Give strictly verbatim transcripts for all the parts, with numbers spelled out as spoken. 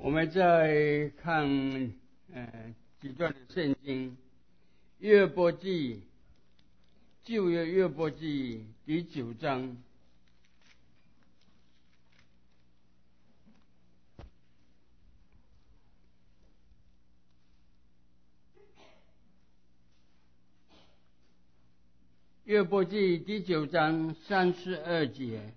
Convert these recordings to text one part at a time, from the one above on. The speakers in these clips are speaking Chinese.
我们再看呃几段的圣经，约伯记，旧约约伯记第九章。约伯记第九章三十二节，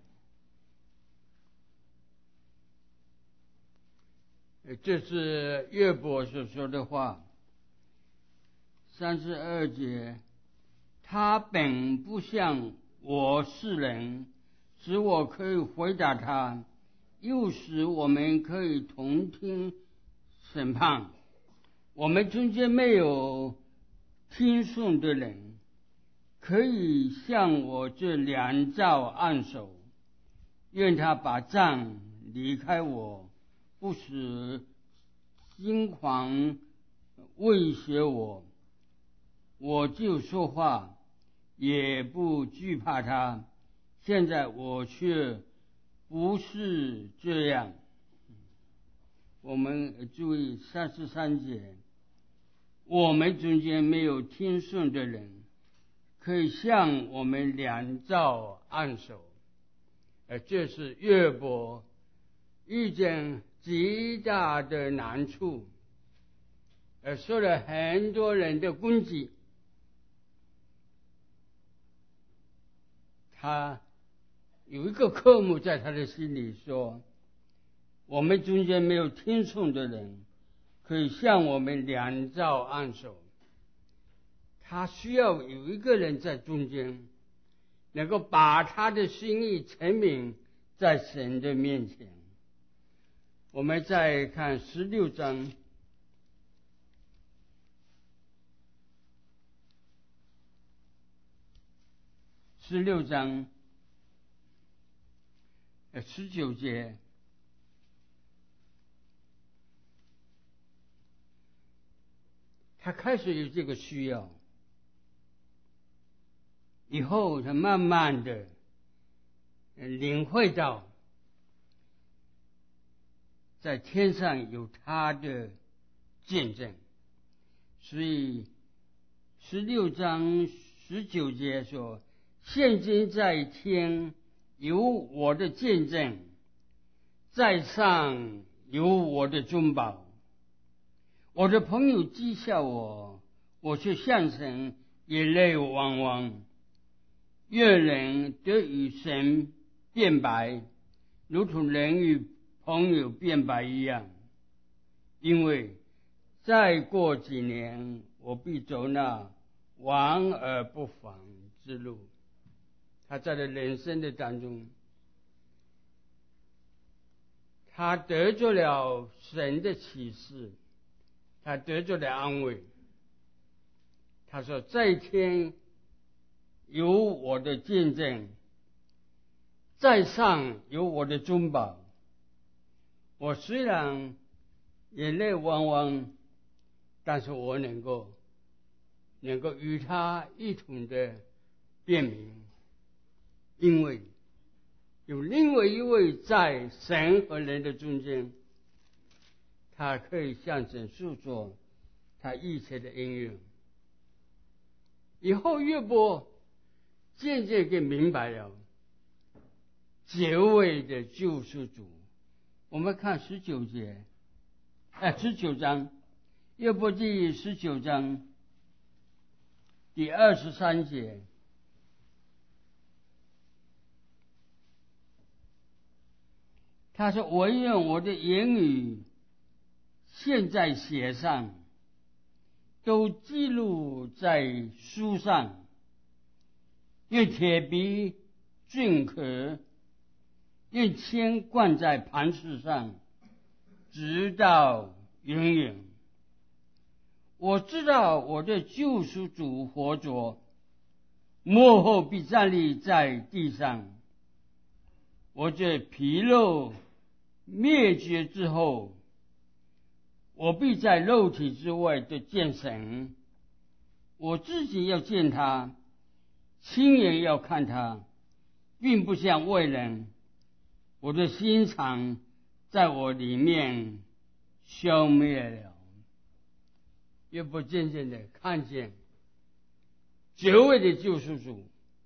这是约伯所说的话。三十二节，他本不像我是人，使我可以回答他，又使我们可以同听审判。我们中间没有听讼的人，可以向我这两照按手，愿他把杖离开我，不使心狂威胁我，我就说话，也不惧怕他。现在我却不是这样。我们注意三十三节，我们中间没有听讼的人，可以向我们两照按手。呃，这是约伯遇见极大的难处，呃，受了很多人的攻击。他有一个科目在他的心里说，我们中间没有听讼的人，可以向我们两照按手。他需要有一个人在中间，能够把他的心意陈明在神的面前。我们再看十六章，十六章十九节，他开始有这个需要，以后他慢慢的领会到在天上有他的见证。所以十六章十九节说，现今在天有我的见证，在上有我的中保。我的朋友讥笑我，我却向神眼泪汪汪。愿人得与神辩白，如同人与朋友辩白一样。因为再过几年，我必走那往而不返之路。他在他人生的当中，他得着了神的启示，他得着了安慰。他说，在天有我的见证，在上有我的中保。我虽然眼泪汪汪，但是我能够能够与他一同的辨明，因为有另外一位在神和人的中间，他可以向神诉说他一切的恩怨。以后约伯渐渐给明白了结尾的救赎主。我们看十九节，哎，十九章，约伯记十九章第二十三节，他说，我愿我的言语现在写上，都记录在书上，愿铁笔镌刻，愿铅灌在磐石上，直到永远。我知道我的救赎主活着，末后必站立在地上。我这皮肉灭绝之后，我必在肉体之外的见神。我自己要见他，亲眼要看他，并不像外人。我的心肠在我里面消灭了，约伯渐渐的看见这位的救赎主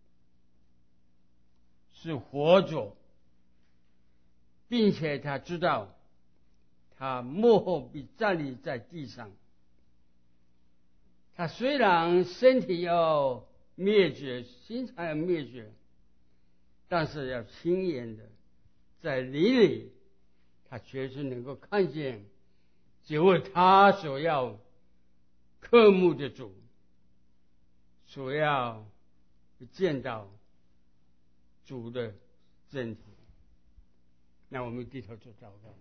是活着，并且他知道他幕后必站立在地上。他虽然身体要灭绝，心肠要灭绝，但是要亲眼的在灵里，他确实能够看见这位他所要渴慕的主，所要见到主的真体。那我们低头做祷告。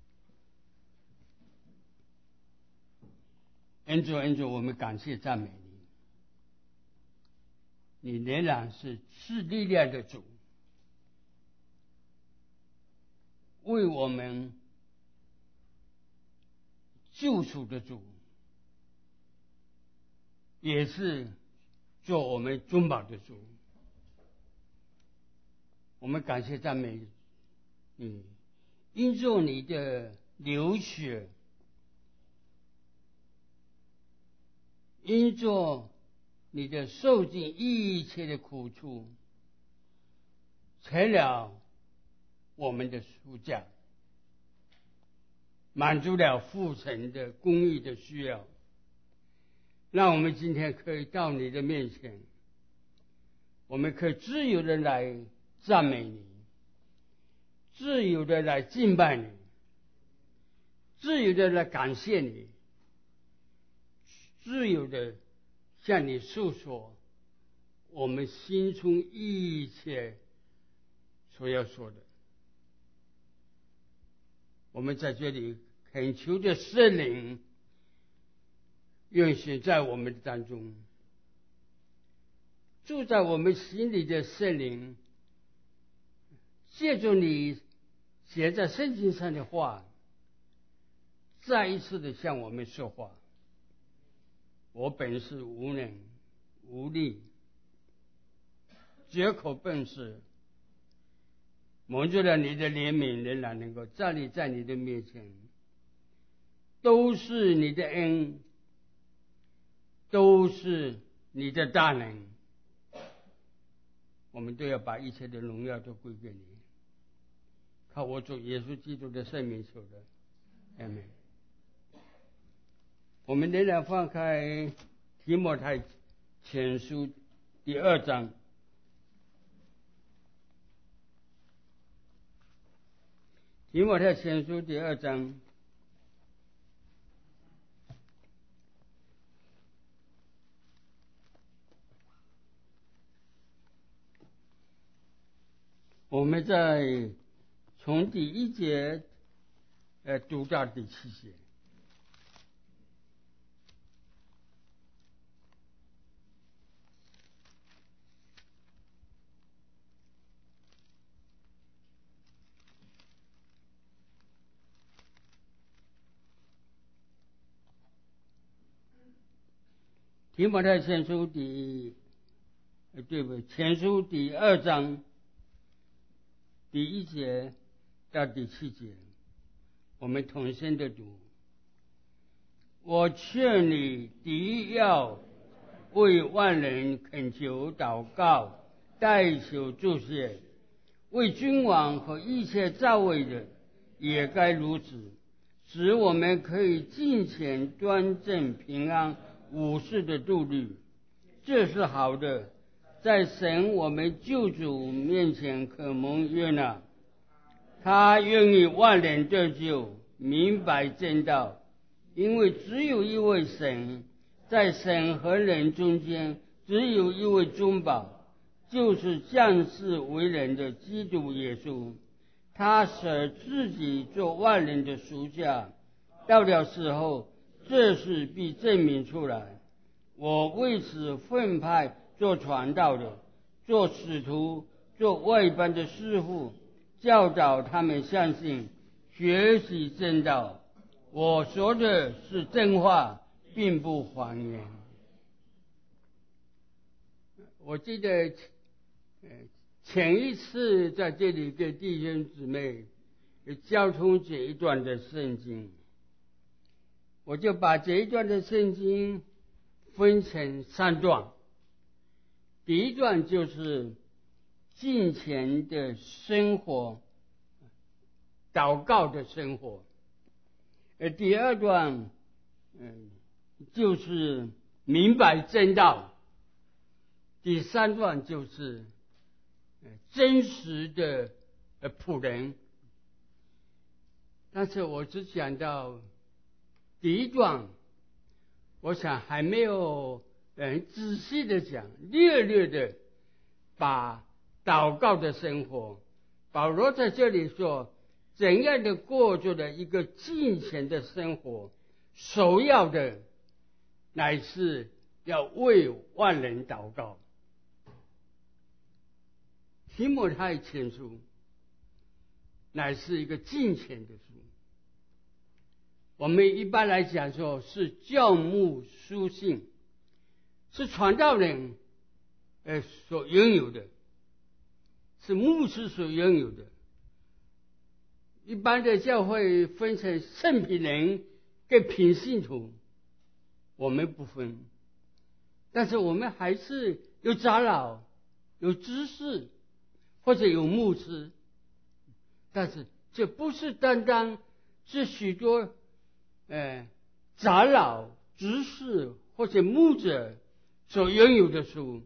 恩主恩主，我们感谢赞美你，你仍然是赐力量的主，为我们救赎的主，也是做我们中保的主。我们感谢赞美你，因着你的流血，因着你的受尽一切的苦处，成了我们的赎价，满足了父神的公义的需要，让我们今天可以到你的面前，我们可以自由的来赞美你，自由的来敬拜你，自由的来感谢你，自由的向你诉说我们心中一切所要说的。我们在这里恳求着圣灵运行在我们的当中，住在我们心里的圣灵，借助你写在圣经上的话，再一次的向我们说话。我本是无能无力，绝口笨舌，蒙着了你的怜悯，仍然能够站立在你的面前，都是你的恩，都是你的大能，我们都要把一切的荣耀都归给你。靠我主耶稣基督的圣名求的，阿们。我们仍然翻开提摩太前书第二章，提摩太前书第二章我们在从第一节呃读到第七节。提摩太前书第呃对不前书第二章第一节到第七节，我们同声的读。我劝你第一要为万人恳求祷告，代求祝谢，为君王和一切在位的也该如此，使我们可以敬虔端正平安无事的度日。这是好的，在神我们救主面前可蒙悦纳。他愿意万人得救，明白正道，因为只有一位神，在神和人中间只有一位中保，就是降世为人的基督耶稣。他舍自己做万人的赎价，到了时候，这事必证明出来。我为此分派做传道的，做使徒，做外邦的师傅，教导他们相信，学习正道。我说的是真话，并不谎言。我记得前一次在这里给弟兄姊妹交通这一段的圣经， 我就把这一段的圣经分成三段。第一段就是敬虔的生活，祷告的生活。而第二段，嗯，就是明白真道。第三段就是真实的仆人。但是我只讲到第一段，我想还没有很仔细的讲，略略的把祷告的生活，保罗在这里说怎样的过着的一个敬虔的生活，首要的乃是要为万人祷告。提摩太前书乃是一个敬虔的书，我们一般来讲说是教牧书信，是传道人呃所拥有的，是牧师所拥有的。一般的教会分成圣品人跟品信徒，我们不分，但是我们还是有长老、有执事或者有牧师，但是这不是单单是许多呃长老、执事或者牧者所拥有的书。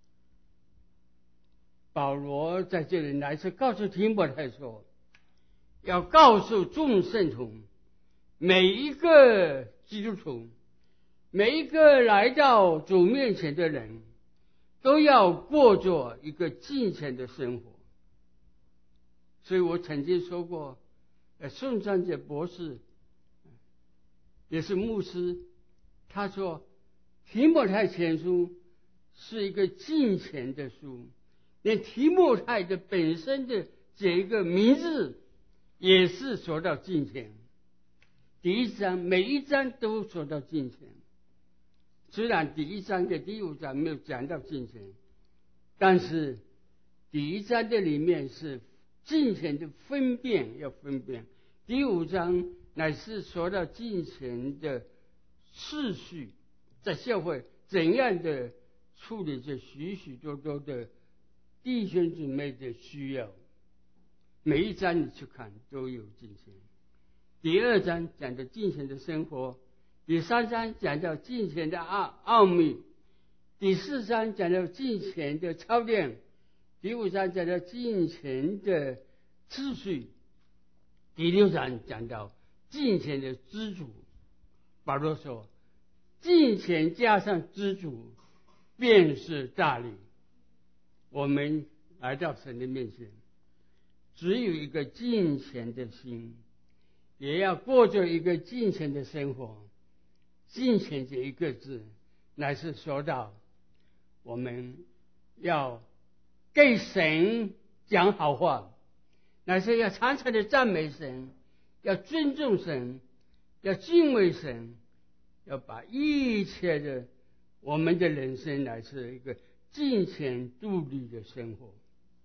保罗在这里乃是告诉提摩太说，要告诉众圣徒，每一个基督徒，每一个来到主面前的人，都要过着一个敬虔的生活。所以我曾经说过，呃，宋章节博士也是牧师，他说提摩太前书是一个敬虔的书，连提摩太的本身的这一个名字也是说到敬虔。第一章每一章都说到敬虔，虽然第一章的第五章没有讲到敬虔，但是第一章的里面是敬虔的分辨，要分辨。第五章乃是说到敬虔的次序，在教会怎样的处理这许许多多的弟兄姊妹的需要，每一章你去看都有敬虔。第二章讲的敬虔的生活，第三章讲到敬虔的奥奥秘，第四章讲到敬虔的操练，第五章讲到敬虔的秩序，第六章讲到敬虔的知足。保罗说，敬虔加上知足便是大利。我们来到神的面前，只有一个敬虔的心，也要过着一个敬虔的生活。敬虔这一个字乃是说到我们要给神讲好话，乃是要常常的赞美神，要尊重神，要敬畏神，要把一切的我们的人生乃是一个敬虔度律的生活。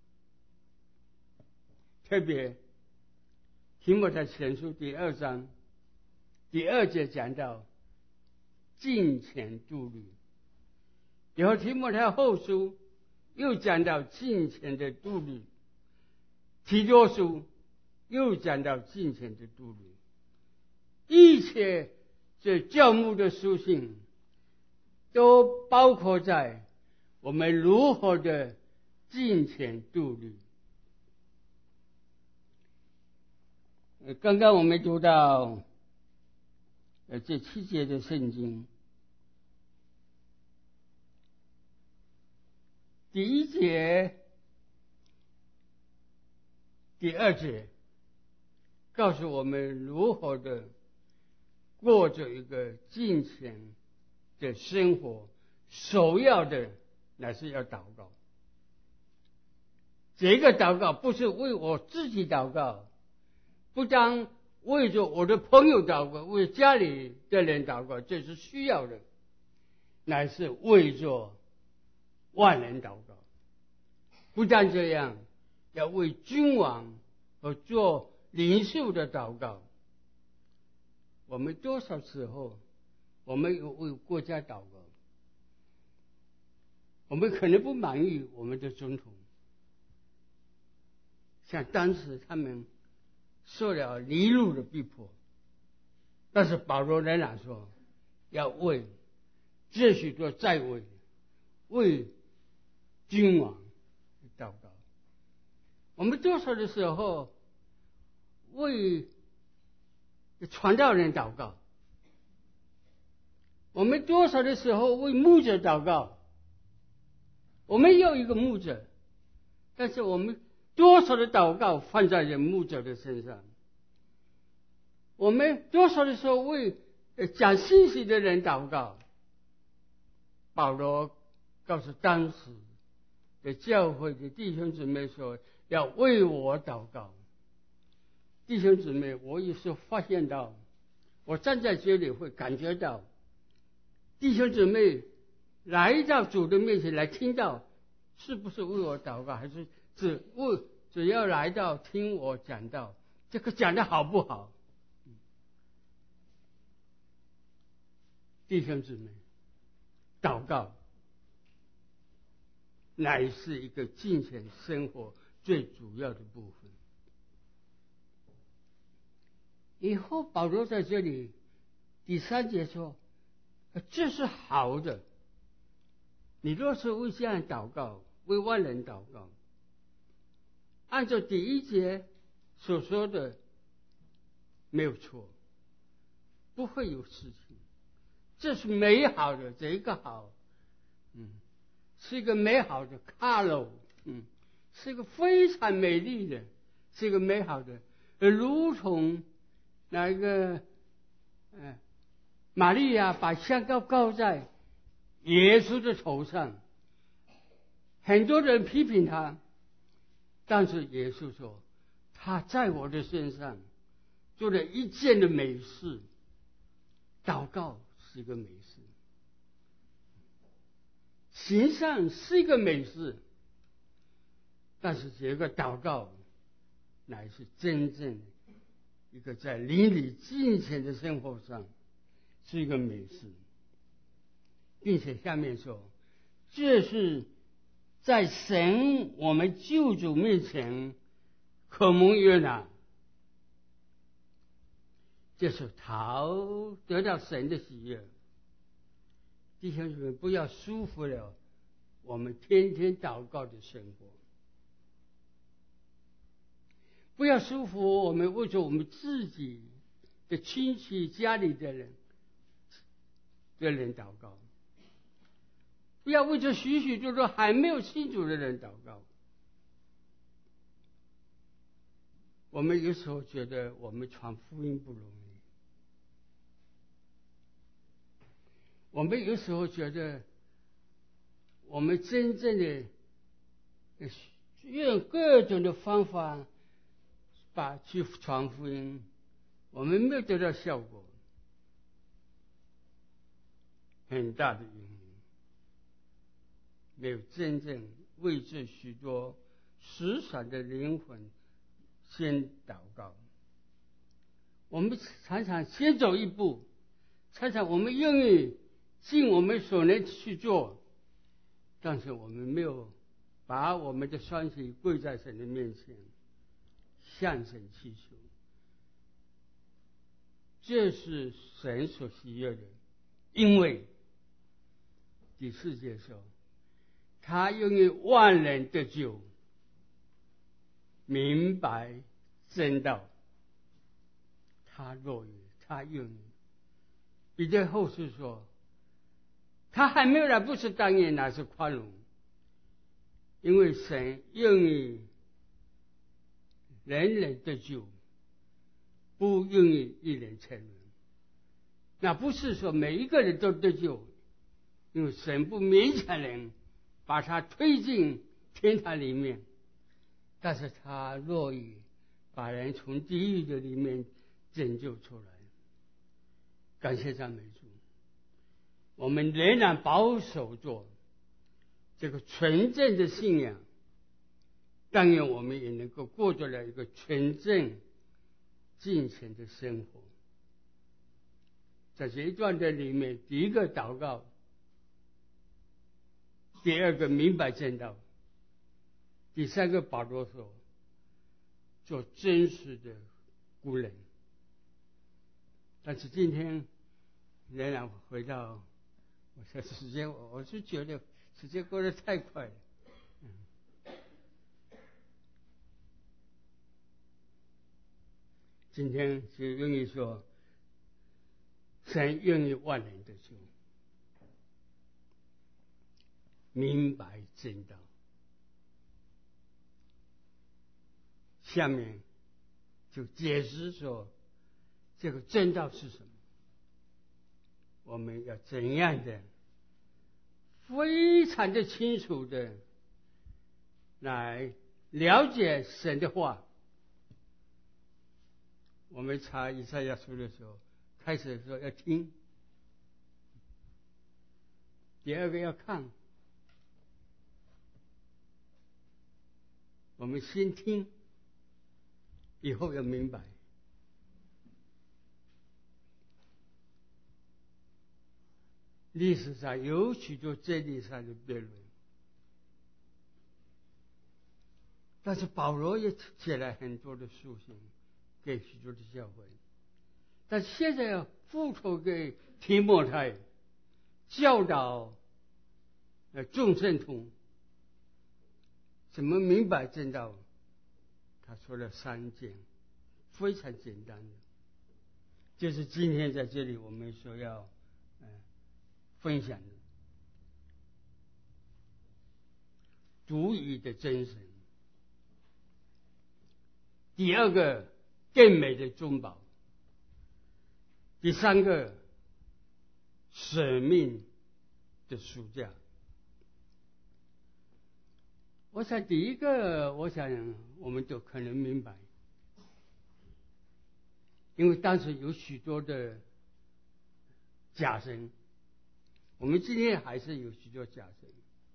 特别提摩太前书第二章第二节讲到敬虔度律，以后提摩太后书又讲到敬虔的度律，提多书又讲到敬虔的度律。一切这教牧的书信都包括在我们如何的敬虔度律。刚刚我们读到呃这七节的圣经，第一节、第二节告诉我们如何的过着一个敬虔的生活，首要的乃是要祷告。这个祷告不是为我自己祷告，不当为着我的朋友祷告，为家里的人祷告，这是需要的，乃是为着万人祷告。不但这样，要为君王和做领袖的祷告。我我们多少时候，我们有为国家祷告，我们可能不满意我们的总统，像当时他们受了尼禄的逼迫，但是保罗仍然说要为这许多在位为君王祷告。我们多少的时候为传道人祷告，我们多少的时候为牧者祷告。我们有一个牧者，但是我们多少的祷告放在人牧者的身上。我们多少的时候为讲信息的人祷告。保罗告诉当时的教会的弟兄姊妹说，要为我祷告。弟兄姊妹，我有时候发现到，我站在这里会感觉到，弟兄姊妹来到主的面前来听到，是不是为我祷告，还是只为只要来到听我讲道，这个讲的好不好？弟兄姊妹，祷告乃是一个敬虔生活最主要的部分。以后保罗在这里第三节说，这是好的。你若是为这样祷告，为万人祷告，按照第一节所说的没有错，不会有事情，这是美好的，这一个好，嗯，是一个美好的 color， 嗯，是一个非常美丽的，是一个美好的，如同那一个，呃，玛利亚把香膏膏在耶稣的头上，很多人批评他，但是耶稣说，他在我的身上做了一件的美事。祷告是一个美事，行善是一个美事，但是这个祷告乃是真正一个在邻里敬虔的生活上是一个美事，并且下面说，这是在神我们救主面前可蒙悦纳，就是讨得到神的喜悦。弟兄姊妹，不要束缚了我们天天祷告的生活，不要束缚我们为着我们自己的亲戚家里的人的人祷告，不要为着许许多多还没有信主的人祷告。我们有时候觉得我们传福音不容易，我们有时候觉得我们真正的用各种的方法把去传福音，我们没有得到效果，很大的原因没有真正为这许多失散的灵魂先祷告。我们常常先走一步，常常我们愿意尽我们所能去做，但是我们没有把我们的双膝跪在神的面前向神祈求，这是神所喜悦的。因为第四节说，他愿意万人得救，明白真道，他乐意，他愿意。彼得后书说，他还没有来，不是当然，乃是宽容，因为神愿意人人得救，不愿意一人沉沦。那不是说每一个人都得救，因为神不勉强人把他推进天堂里面，但是他乐意把人从地狱的里面拯救出来。感谢赞美主，我们仍然保守着这个纯正的信仰，但愿我们也能够过着了一个纯正敬虔的生活。 在这一段的里面，第一个祷告，第二个明白正道，第三个保罗说做真实的工人。但是今天仍然回到我说时间，我是觉得时间过得太快了。嗯，今天就愿意说，神愿意万人得救，明白真道。下面就解释说，这个真道是什么？我们要怎样的非常的清楚的来了解神的话。我们查以赛亚书的时候，开始说要听，第二个要看。我们先听，以后要明白。历史上有许多真理上的辩论，但是保罗也写了很多的书信给许多的教会，但现在要付托给提摩太，教导呃众圣徒怎么明白正道。他说了三件非常简单的，就是今天在这里我们所要呃分享的独一的真神，第二个更美的中保，第三个使命的暑假。我想第一个，我想我们都可能明白，因为当时有许多的假神，我们今天还是有许多假神，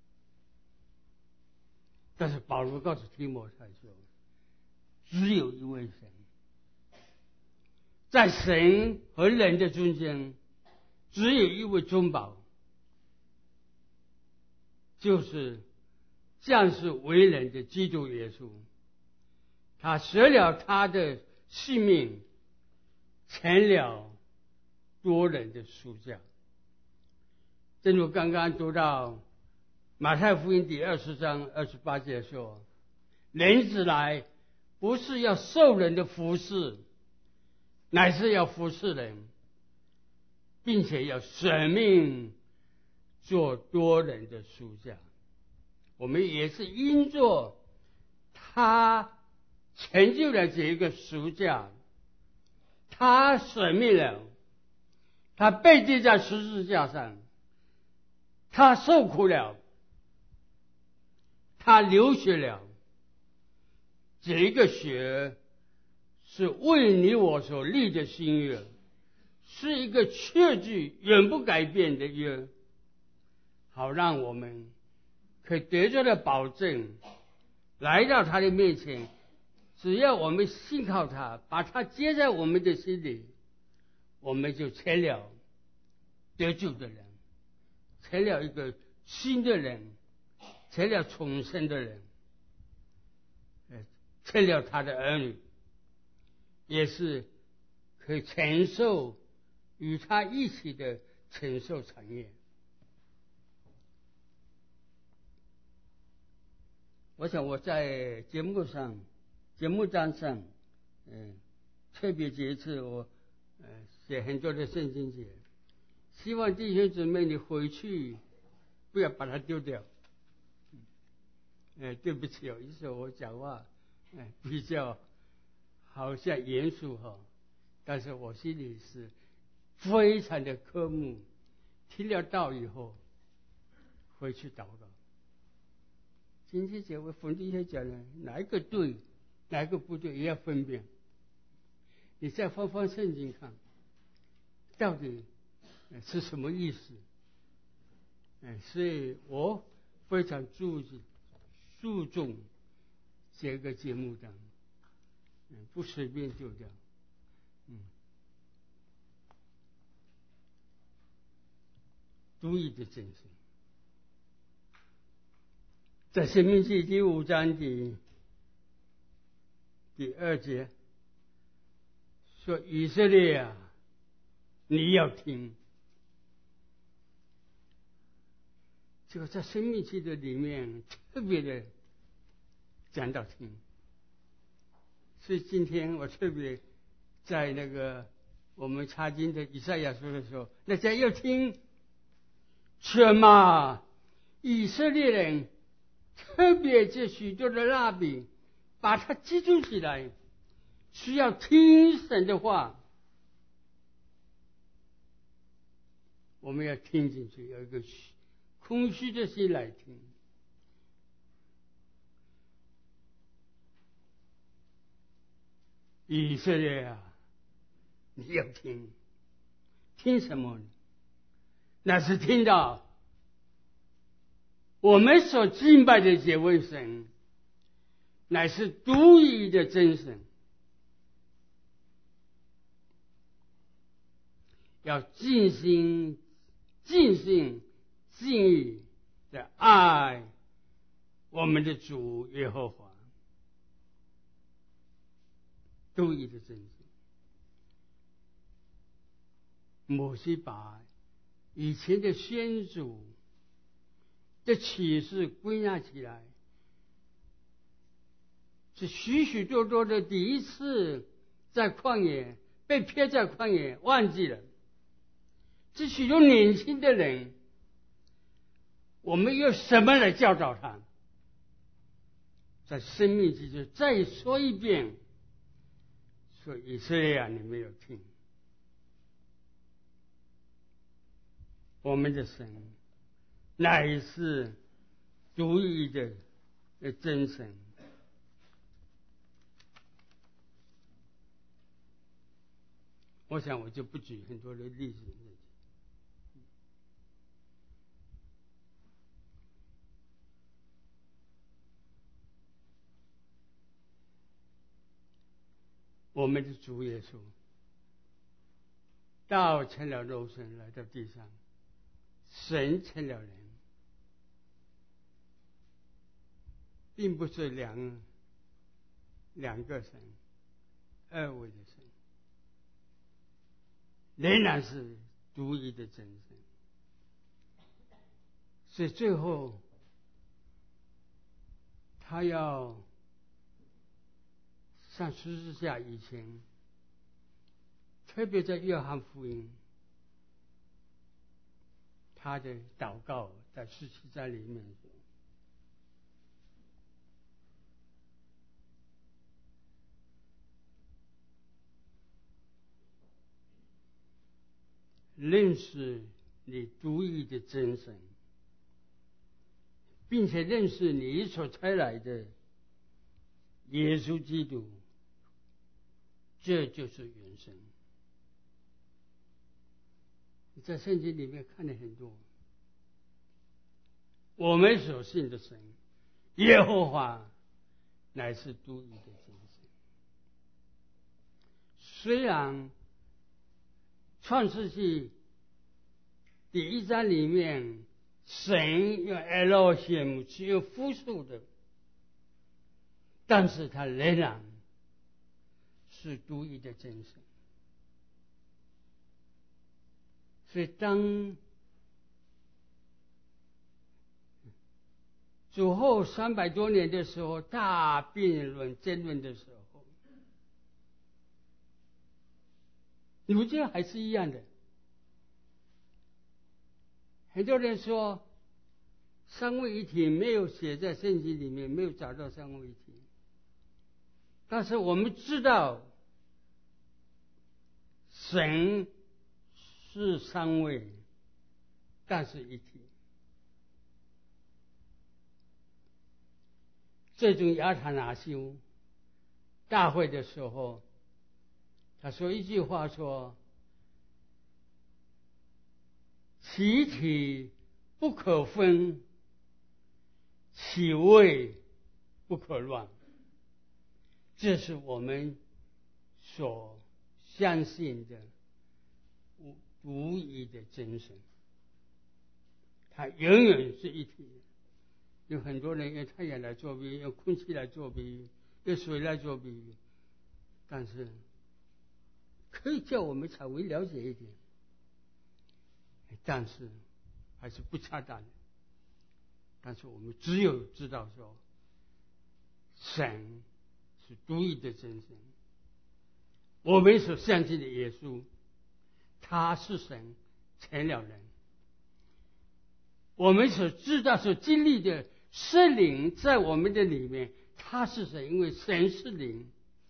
但是保罗告诉提摩太说，只有一位神，在神和人的中间，只有一位中保，就是降世为人的基督耶稣。他舍了他的性命，成了多人的赎价。正如刚刚读到马太福音第二十章二十八节说，人子来不是要受人的服侍，乃是要服侍人，并且要舍命做多人的赎价。我们也是因着他成就了这一个赎价，他舍命了，他被钉在十字架上，他受苦了，他流血了，这一个血是为你我所立的新约，是一个确据永不改变的约，好让我们可以得着的保证，来到他的面前，只要我们信靠他，把他接在我们的心里，我们就成了得救的人，成了一个新的人，成了重生的人，成了他的儿女，也是可以承受与他一起的承受产业。我想我在节目上节目单上嗯，特别这一次我呃写很多的圣经节，希望弟兄姊妹你回去不要把它丢掉。呃，对不起哦，有时候我讲话呃比较好像严肃哈，但是我心里是非常的渴慕，听了道以后回去祷告。今天节目冯弟兄讲了，哪一个对，哪一个不对，也要分辨。你再翻翻圣经看，到底是什么意思？哎，所以我非常注意注重这个节目的，嗯，不随便丢掉，嗯。 独一的真神。在申命记第五章的第二节说：“以色列啊，你要听。”这个在申命记的里面特别的讲到听，所以今天我特别在那个我们查经的以赛亚书的时候，大家要听什么？以色列人特别这许多的蜡笔，把它集中起来，是要听神的话。我们要听进去，有一个空虚的心来听。以色列啊，你要听，听什么呢？那是听到我们所敬拜的这位神，乃是独一的真神，要尽心、尽性、尽意的爱我们的主耶和华，独一的真神。摩西把以前的先祖的启示归纳起来，是许许多多的第一次在旷野被撇在旷野忘记了。这许多年轻的人，我们用什么来教导他？在生命之中再说一遍，说以色列啊，你没有听。我们的神乃是独一的真神。我想我就不举很多的例子。我们的主耶稣道成了肉身来到地上，神成了人，并不是两两个神，二位的神，仍然是独一的真神。所以最后他要上十字架以前，特别在约翰福音，他的祷告在十七章里面说：“认识你独一的真神，并且认识你所差来的耶稣基督，这就是永生。”在圣经里面看了很多，我们所信的神耶和华乃是独一的真神。虽然创世纪第一章里面神用 Elohim 是用复数的，但是他仍然是独一的真神。所以当主后三百多年的时候，大辩论争论的时候，你不觉得还是一样的？很多人说三位一体没有写在圣经里面，没有找到三位一体。但是我们知道神是三位，但是一体。最终亚他拿修大会的时候，他说一句话说：其体不可分，其位不可乱。这是我们所相信的独一的真神。 它永远是一体的。有很多人用太阳来做比喻，用空气来做比喻，用水来做比喻，但是可以叫我们稍微了解一点，但是还是不恰当的。但是我们只有知道说，神是独一的真神，我们所相信的耶稣，他是神成了人。我们所知道所经历的圣灵在我们的里面，他是神，因为神是灵。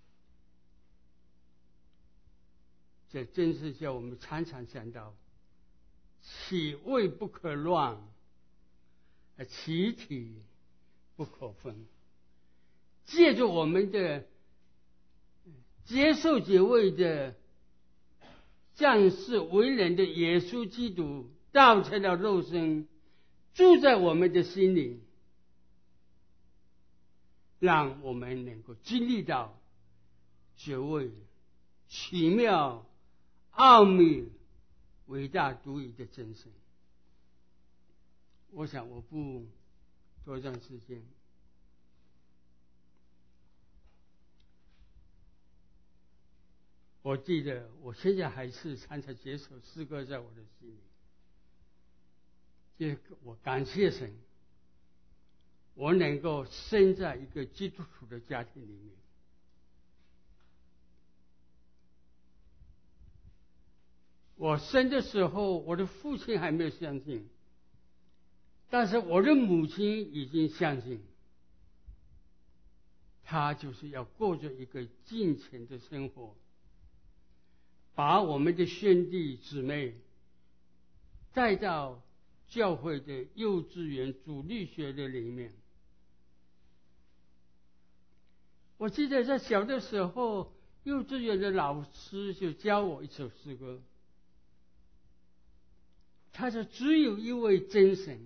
这真是叫我们常常想到，其位不可乱，其体不可分。借着我们的接受这位的降世为人的耶稣基督，道成了肉身，住在我们的心里，让我们能够经历到这位奇妙、奥秘、伟大、独一的真神。我想我不多占时间。我记得我现在还是常常这首诗歌在我的心里，这我感谢神，我能够生在一个基督徒的家庭里面。我生的时候，我的父亲还没有相信，但是我的母亲已经相信，他就是要过着一个敬虔的生活，把我们的兄弟姊妹带到教会的幼稚园主力学的里面。我记得在小的时候，幼稚园的老师就教我一首诗歌，他说只有一位真神，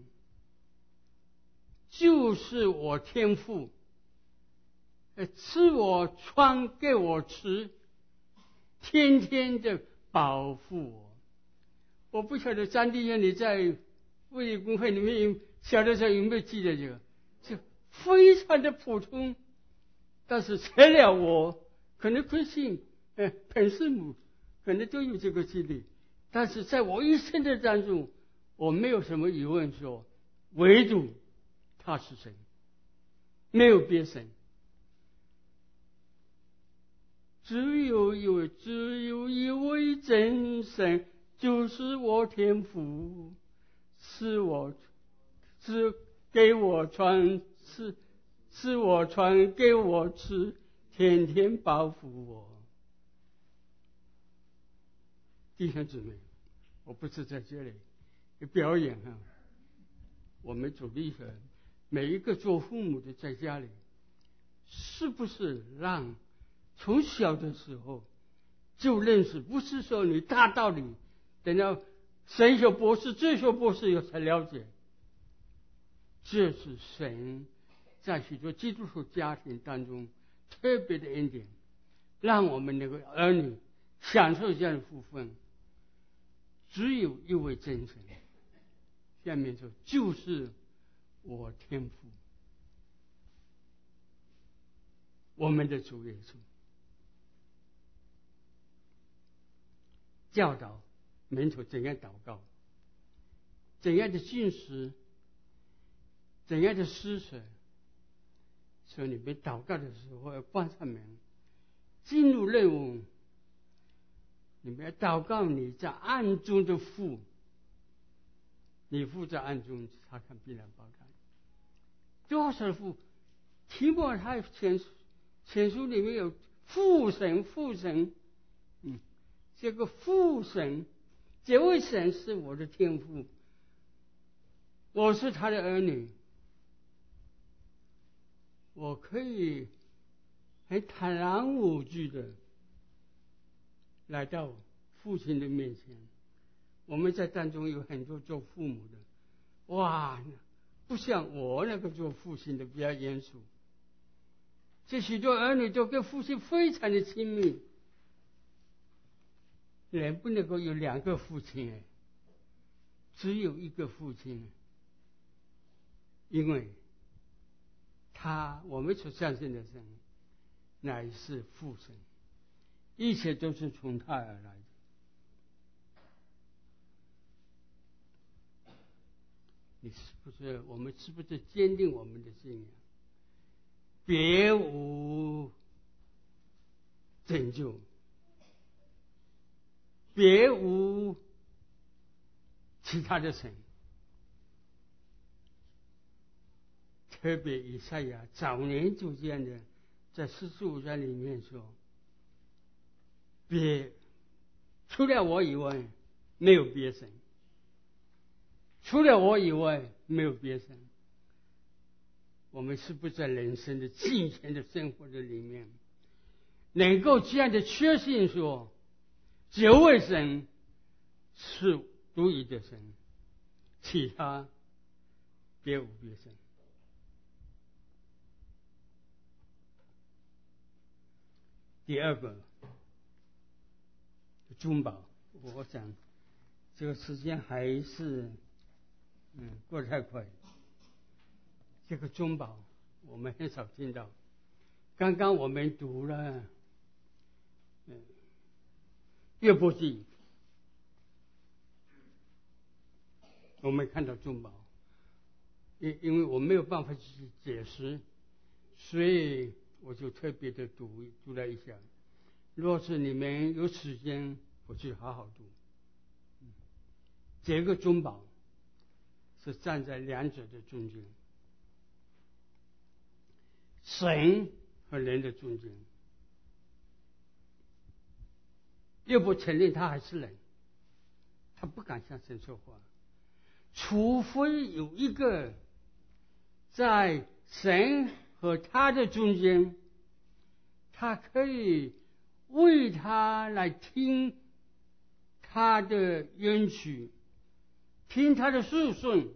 就是我天父，赐我穿给我吃，天天的保护我。我不晓得张弟兄你在卫理公会里面小的时候有没有记得这个，就非常的普通，但是除了我可能chris信呃彭师母可能都有这个经历，但是在我一生的当中，我没有什么疑问说，唯独他是神，没有别神，只有一位，只有一位真神，就是我天父，是我是给我传是是我传给我吃，天天保护我。弟兄姊妹，我不是在这里表演啊，我们主力的每一个做父母的在家里，是不是让从小的时候就认识，不是说你大道理等到神学博士、哲学博士有才了解，这是神在许多基督徒家庭当中特别的恩典，让我们能够儿女享受这样的福分。只有一位真神，下面说就是我天父，我们的主耶稣，教导门徒怎样祷告，怎样的进食，怎样的施舍。所以你们祷告的时候要关上门，进入任务，你们要祷告你在暗中的父，你父在暗中察看必然报答。多少父？提摩太前前书里面有父神，父神，嗯，这个父神，这位神是我的天父，我是他的儿女，我可以很坦然无惧的来到父亲的面前。我们在当中有很多做父母的，哇，不像我那个做父亲的比较严肃。这许多儿女都跟父亲非常的亲密，人不能够有两个父亲，只有一个父亲。 因为他我们所相信的神乃是父神，一切都是从他而来的。你是不是我们是不是坚定我们的信仰？别无拯救，别无其他的神。特别以赛亚早年就这样的，在四十五章里面说，别除了我以外没有别神，除了我以外没有别神。我们是不是在人生的金钱的生活的里面，能够这样的确信说，这位神是独一的神，其他别无别神。第二个中保，我想这个时间还是嗯过得太快。这个中保我们很少听到。刚刚我们读了嗯约伯记，我们看到中保，因因为我没有办法去解释，所以我就特别的读读了一下。若是你们有时间，我去好好读。这个中保是站在两者的中间，神和人的中间。约伯承认他还是人，他不敢向神说话，除非有一个在神和他的中间，他可以为他来听他的冤屈，听他的诉讼。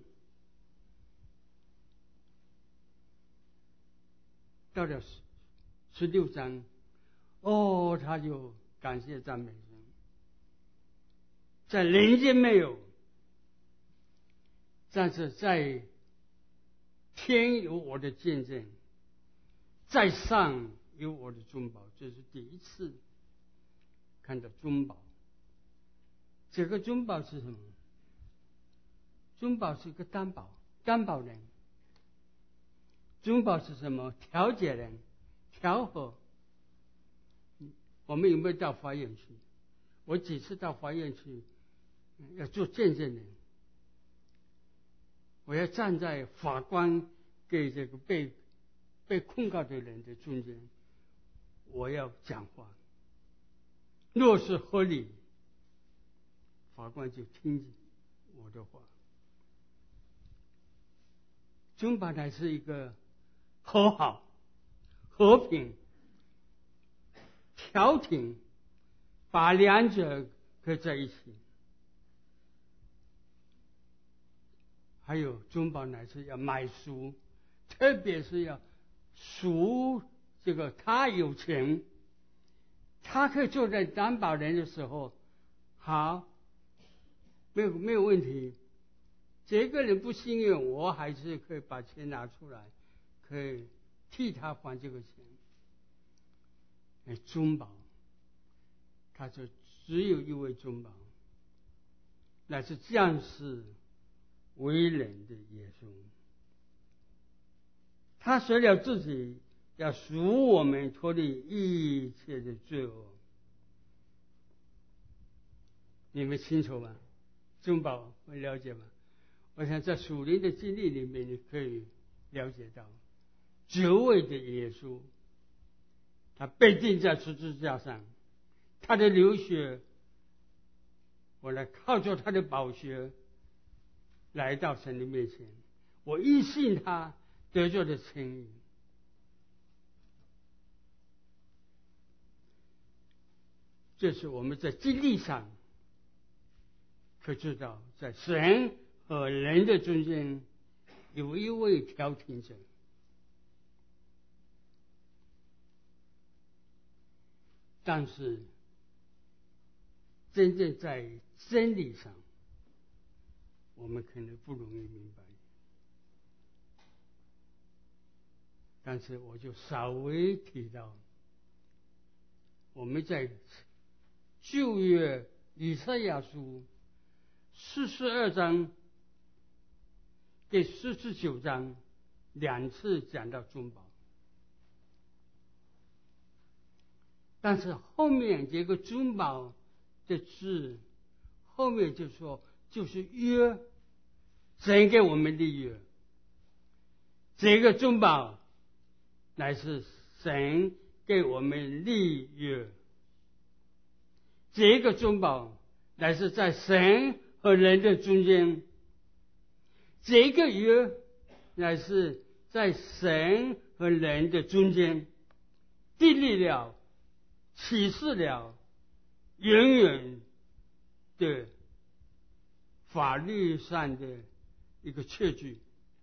到了十六章，哦，他就感谢赞美神，在人间没有，但是在天有我的见证，在上有我的中保。这是第一次看到中保。这个中保是什么？中保是个担保，担保人。中保是什么？调解人，调和。我们有没有到法院去？我几次到法院去，要做见证人，我要站在法官给这个被被控告的人的中间，我要讲话。若是合理，法官就听我的话。中保乃是一个和好、和平、调停，把两者搁在一起。还有中保乃是要买赎，特别是要赎这个他有钱，他可以坐在担保人的时候，好，没有没有问题。这个人不信任，我还是可以把钱拿出来，可以替他还这个钱。哎，中保，他说只有一位中保，乃是降世为人的耶稣。他舍了自己，要赎我们脱离一切的罪恶。你们清楚吗？中保会了解吗？我想在属灵的经历里面，你可以了解到，九位的耶稣，他被钉在十字架上，他的流血，我来靠着他的宝血来到神的面前，我一信他得着的称义。这是我们在经历上可知道，在神和人的中间有一位调停者。但是真正在真理上，我们可能不容易明白。 但是我就稍微提到，我们在旧约以赛亚书四十二章跟四十九章两次讲到中保，但是后面这个中保的字后面就说就是约，神给我们立约，这个中保乃是神给我们立约，这个中保乃是在神和人的中间，这个约乃是在神和人的中间订立了、启示了远远的法律上的一个确据。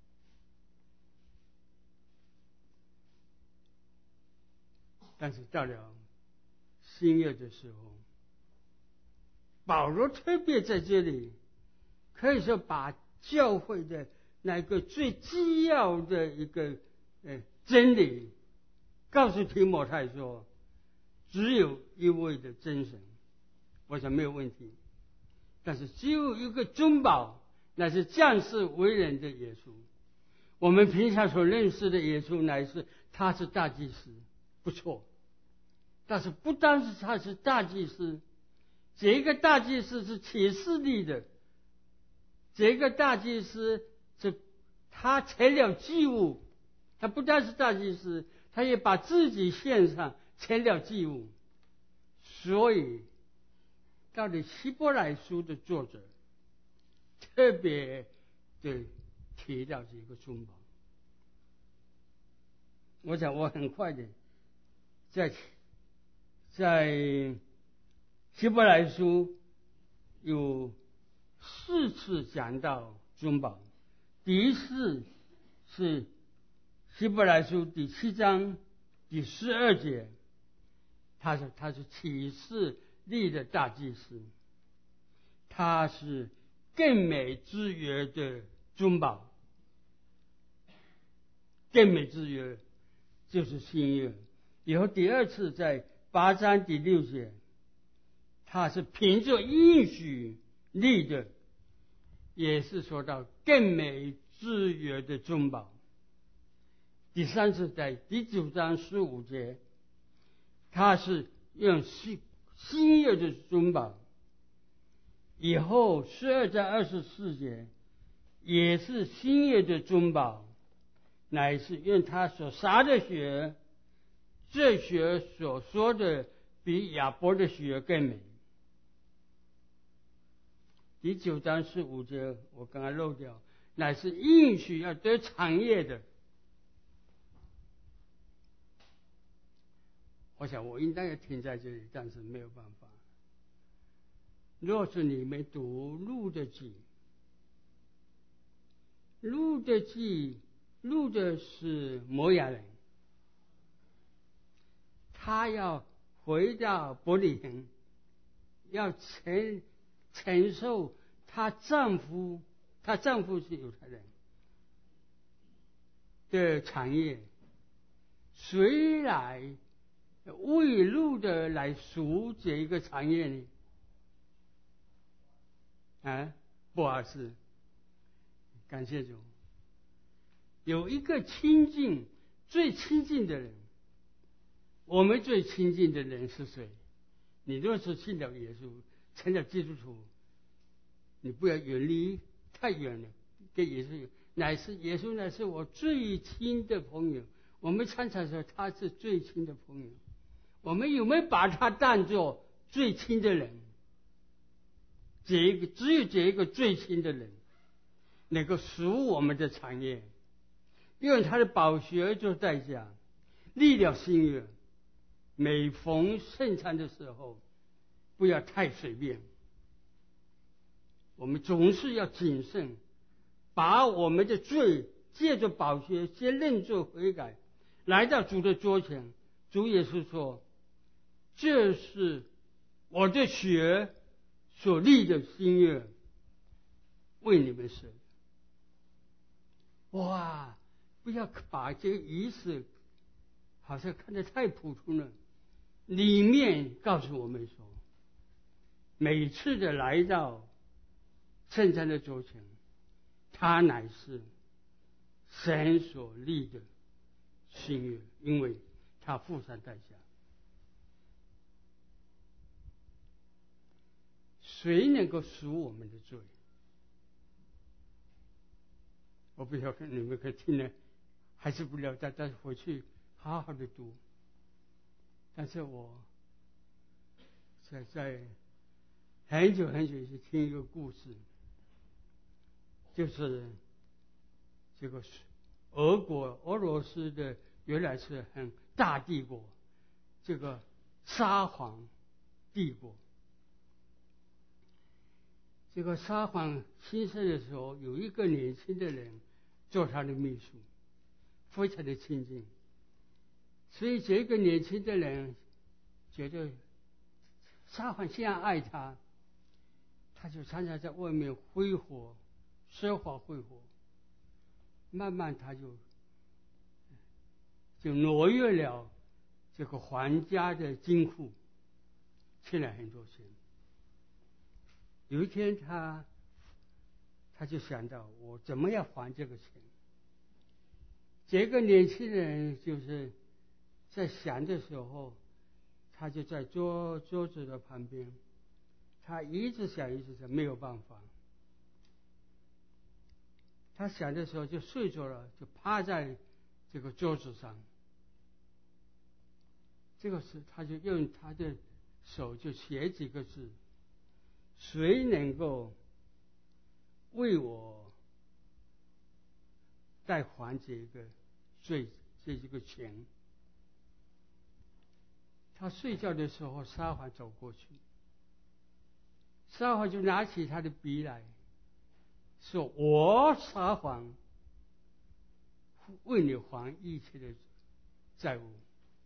但是到了新约的时候，保罗特别在这里可以说把教会的那个最基要的一个呃真理告诉提摩太说，只有一位的真神，我想没有问题。但是只有一个中保，乃是降世为人的耶稣。我们平常所认识的耶稣乃是他是大祭司，不错。但是不单是他是大祭司，这个大祭司是启示立的，这个大祭司是他成了祭物，他不单是大祭司，他也把自己献上成了祭物。所以到底希伯来书的作者特别的提到这个中保。我想我很快的在在希伯来书有四次讲到中保，第一次是希伯来书第七章第十二节，他是他是启示立的大祭司，他是更美之约的中保，更美之约就是新约。以后第二次在八章第六节，他是凭着应许立的，也是说到更美之约的中保。第三次在第九章十五节，他是用新新约的中保。以后十二章二十四节也是新约的中保，乃是用他所洒的血，这血所说的比亚伯的血更美。第九章十五节我刚刚漏掉，乃是应许要得产业的。我想我应该要停在这里，但是没有办法。若是你们读路得记，路得记路的是摩押人，他要回到伯利恒，要承承受她丈夫，她丈夫是犹太人的产业，谁来为路的来赎这一个产业呢？啊，不好是，感谢主，有一个亲近最亲近的人。我们最亲近的人是谁？你若是信了耶稣，成了基督徒，你不要远离太远了，跟耶稣乃是耶稣乃是我最亲的朋友。我们常常说他是最亲的朋友，我们有没有把他当作最亲的人？这一个只有这一个最亲的人能够赎我们的产业，用他的宝血做代价，立了新约。每逢圣餐的时候，不要太随便，我们总是要谨慎，把我们的罪借着宝血先认罪悔改，来到主的桌前。主耶稣说，这是我的血所立的新约，为你们舍。哇， 不要把这个仪式好像看得太普通了。里面告诉我们说，每次的来到圣餐的桌前，他乃是神所立的新约，因为他付上代价。谁能够赎我们的罪？我不晓得你们可以听了还是不了解，但是回去好好的读。但是我在在很久很久以前听一个故事，就是这个俄国俄罗斯的原来是很大帝国，这个沙皇帝国。这个沙皇兴盛的时候，有一个年轻的人做他的秘书，非常的亲近。所以这个年轻的人觉得沙皇这样爱他，他就常常在外面挥霍，奢华挥霍。慢慢他就就挪越了这个皇家的金库，欠了很多钱。有一天他他就想到，我怎么样还这个钱？这个年轻人就是在想的时候，他就在桌桌子的旁边，他一直想一直想，没有办法。他想的时候就睡着了，就趴在这个桌子上。这个时他就用他的手就写几个字：谁能够为我代还这个罪，这这个钱？他睡觉的时候，沙皇走过去，沙皇就拿起他的笔来说：我沙皇为你还一切的债务。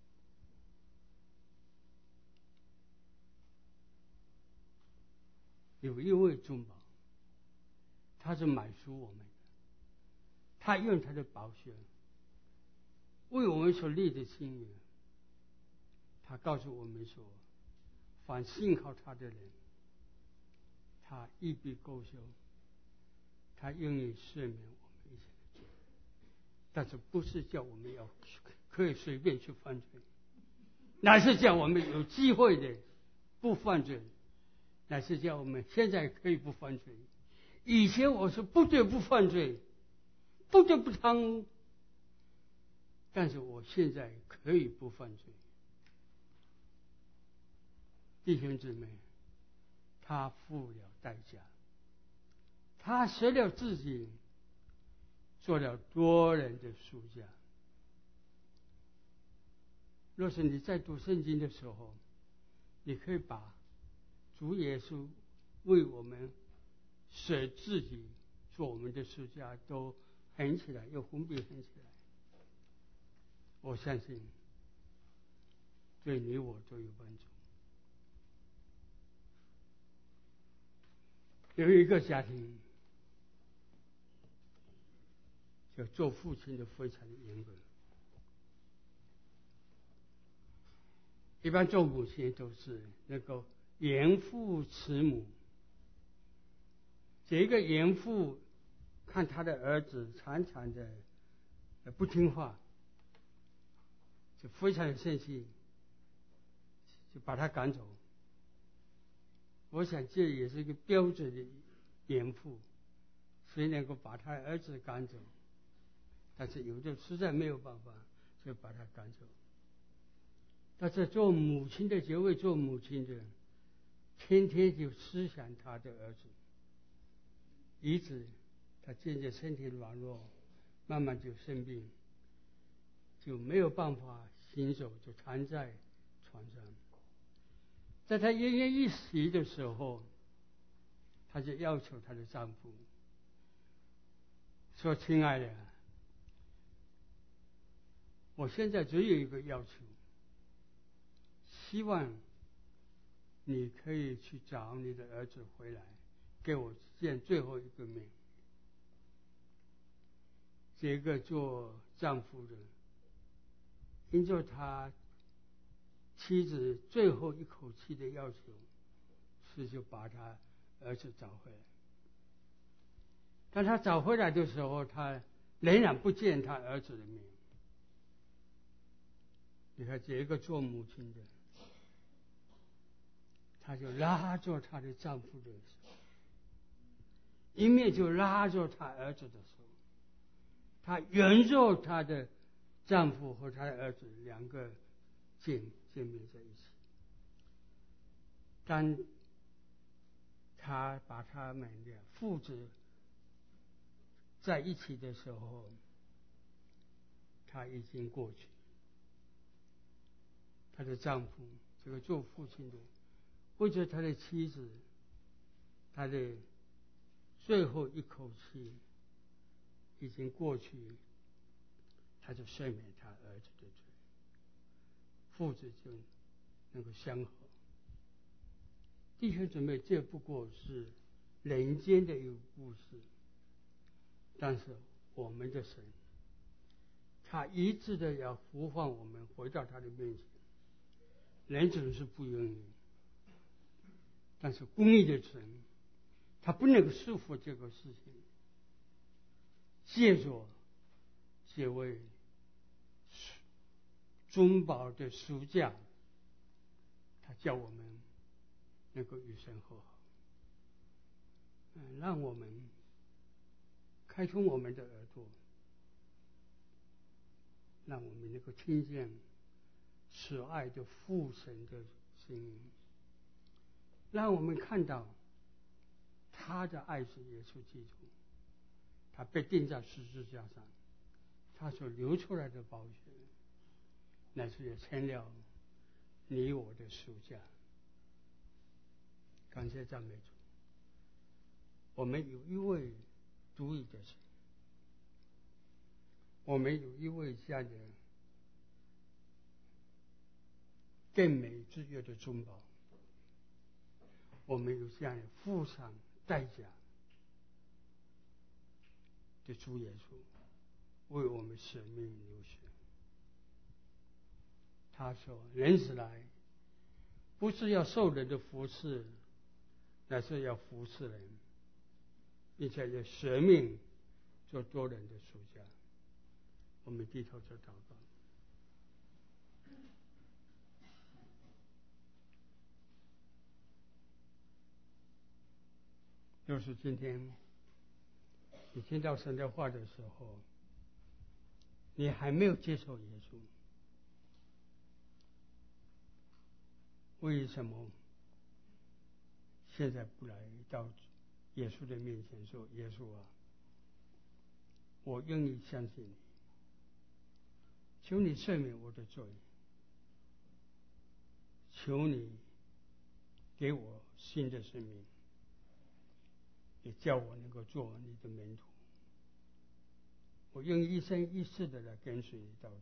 有一位中保，他是买赎我们的，他用他的宝血为我们所立的新约。他告诉我们说，凡信靠他的人，他一笔勾销，他愿意赦免我们一切的罪。但是不是叫我们要可以随便去犯罪，乃是叫我们有机会的不犯罪，乃是叫我们现在可以不犯罪。以前我是不得不犯罪，不得不贪污，但是我现在可以不犯罪。弟兄姊妹，他付了代价，他舍了自己，做了多人的赎价。若是你在读圣经的时候，你可以把主耶稣为我们舍自己做我们的赎价都横起来，用红笔横起来。我相信对你我都有帮助。有一个家庭，就做父亲的非常的严格，一般做母亲都是那个严父慈母。这个严父看他的儿子常常的不听话，就非常的生气，就把他赶走。我想这也是一个标准的严父，谁能够把他儿子赶走？但是有的实在没有办法，就把他赶走。但是做母亲的，这位做母亲的，天天就思想他的儿子，以致他渐渐身体软弱，慢慢就生病，就没有办法行走，就瘫在床上。在他奄奄一息的时候，他就要求他的丈夫说：亲爱的，我现在只有一个要求，希望你可以去找你的儿子回来，给我见最后一个面。 这个做丈夫的，因着他妻子最后一口气的要求，是就把他儿子找回来。当他找回来的时候，他仍然不见他儿子的面。你看这个做母亲的，她就拉着她的丈夫的手，一面就拉着她儿子的手，她援助她的丈夫和她的儿子两个见见面在一起。当她把他们的父子在一起的时候，她已经过去。她的丈夫，这个做父亲的，为着他的妻子，他的最后一口气已经过去，他就赦免他儿子的罪，父子就能够相和。弟兄姊妹，这不过是人间的一个故事，但是我们的神，他一直的要呼唤我们回到他的面前。人总是不愿意，但是公义的神，他不能够束缚这个事情。借着这位中保的赎价，他叫我们能够与神和好，嗯，让我们开通我们的耳朵，让我们能够听见慈爱的父神的声音，让我们看到他的爱是耶稣基督，他被钉在十字架上，他所流出来的宝血，乃是也成了你我的赎价。感谢赞美主，我们有一位独一的神，我们有一位这样的更美之约的中保，我们有这样的付上代价的主耶稣，为我们舍命流血。他说人子来不是要受人的服侍，乃是要服侍人，并且要舍命做多人的赎价。我们低头做祷告。要是今天你听到神的话的时候，你还没有接受耶稣，为什么现在不来到耶稣的面前说，耶稣啊，我愿意相信你，求你赦免我的罪，求你给我新的生命，也叫我能够做你的门徒，我愿意一生一世的来跟随你到底。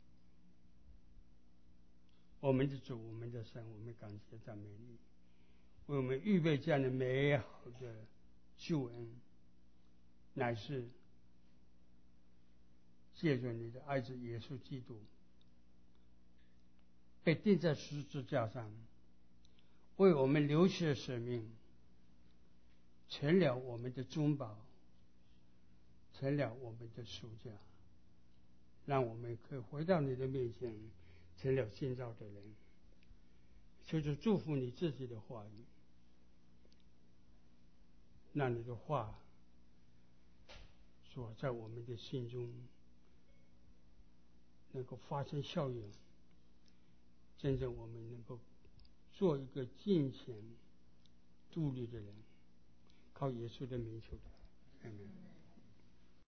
我们的主，我们的神，我们感谢赞美你，为我们预备这样的美好的救恩，乃是借着你的爱子耶稣基督被钉在十字架上，为我们流血舍命，成了我们的中保，成了我们的赎价，让我们可以回到你的面前，成了新造的人。求主祝福你自己的话语，让你的话所在我们的心中能够发生效应，真正我们能够做一个敬虔度律的人，靠耶稣的名求的，阿们。